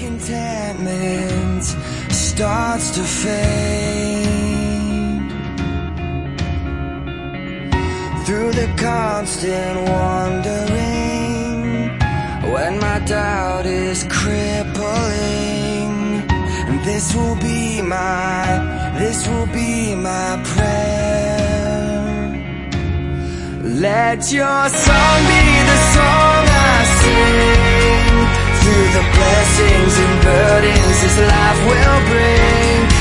contentment starts to fade through the constant wandering, when my doubt is crippling. And this will be my prayer. Let your song be the song I sing, through the blessings and burdens this life will bring.